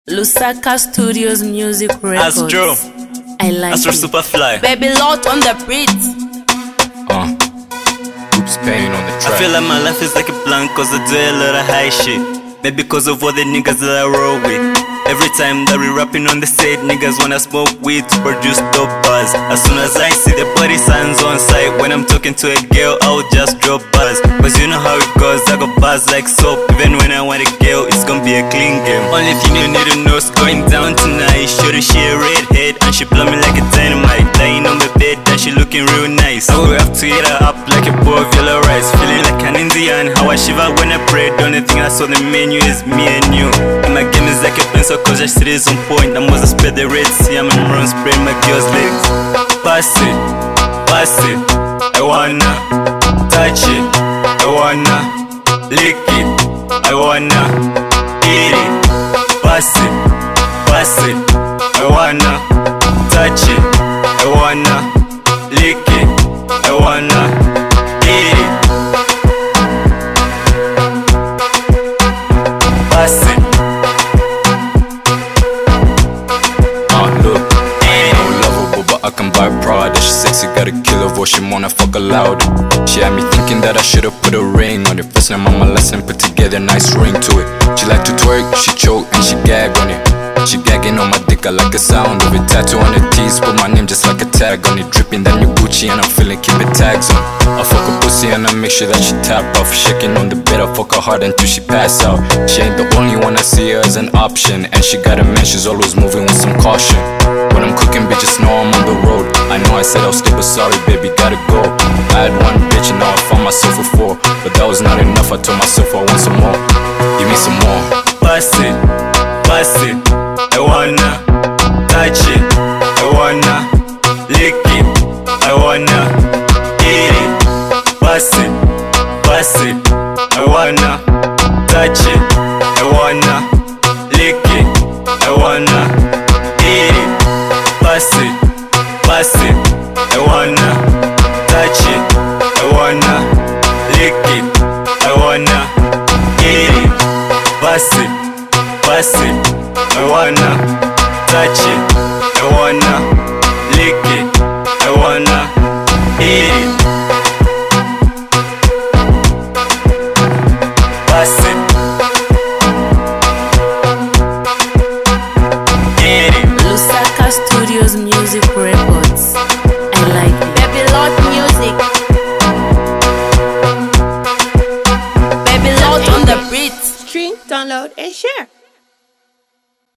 Lusaka Studios Music Records. Astro. I like Astro it. Superfly. Baby Lot on the beat. Oops, pain on the I track. feel like my life is like a blank cause I do a lot of high shit. Maybe because of all the niggas that I roll with. Every time that we rapping on the set, niggas wanna smoke weed to produce dope buzz. As soon as I see the body signs on site, when I'm talking to a girl, I'll just drop buzz. Cause you know how it goes, I got buzz like soap. Even when I want a girl, it's gonna be a clean game. Only thing you need to know is going down tonight. Shorty, she a redhead and she blow me like a dynamite. Lying on my bed and she looking real nice. I will have to eat her up like a bowl of yellow rice. Feeling like an Indian, how I shiver when I pray. The only thing I saw the menu is me and you. And my game is like a pencil cause I see this on point. I'm gonna spread the Red Sea, I'm in run spread my girl's legs. Pass it, I wanna touch it, I wanna lick it, I wanna eat it. Pass it, I wanna touch it, I wanna lick it, I wanna eat it. Pass it. Look, I don't love her, but I can buy Prada. She sexy, got a killer voice, she wanna fuck her loud. She had me thinking that I should've put a ring on it. First time on my lesson, put together a nice ring to it. She like to twerk, she choke, and she gag on it. She gagging on my dick, I like the sound of it. Tattoo on the tees, put my name just like a tag on it. Dripping that new Gucci and I'm feeling keeping tags on. I fuck a pussy and I make sure that she tap off. Shaking on the bed, I fuck her hard until she pass out. She ain't the only one, I see her as an option. And she got a man, she's always moving with some caution. When I'm cooking, bitches know I'm on the road. I know I said I'll skip, but sorry baby, gotta go. I had one bitch and now I found myself with four. But that was not enough, I told myself I want some more. Give me some more. Pass it, I wanna touch it, I wanna lick it, I wanna eat it. Pass it, I wanna touch it, I wanna lick it, I wanna eat it. Pass it, I wanna touch it, I wanna lick it, I wanna eat it. Pass it, I wanna touch it, I wanna lick it, I wanna eat it. Pass it.